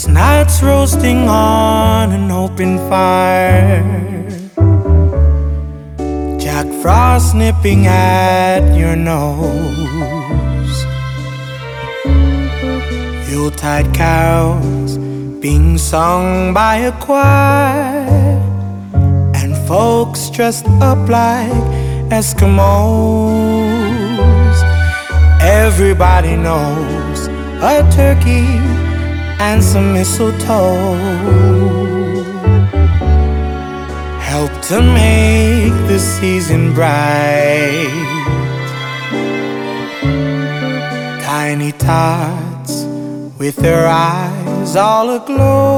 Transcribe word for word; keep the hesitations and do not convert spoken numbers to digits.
Chestnuts roasting on an open fire, Jack Frost nipping at your nose, Yuletide carols being sung by a choir, and folks dressed up like Eskimos. Everybody knows a turkey and some mistletoe help to make the season bright. Tiny tots with their eyes all aglow